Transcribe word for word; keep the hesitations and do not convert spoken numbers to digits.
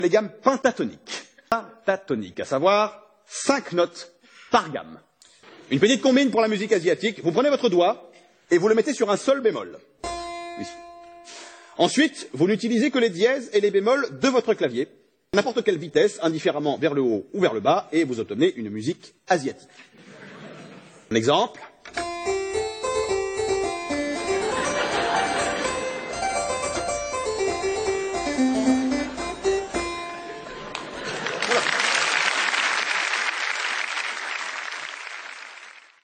les gammes pentatoniques. Pentatoniques, à savoir cinq notes par gamme. Une petite combine pour la musique asiatique. Vous prenez votre doigt et vous le mettez sur un sol bémol. Oui. Ensuite, vous n'utilisez que les dièses et les bémols de votre clavier, à n'importe quelle vitesse, indifféremment vers le haut ou vers le bas, et vous obtenez une musique asiatique. Un exemple.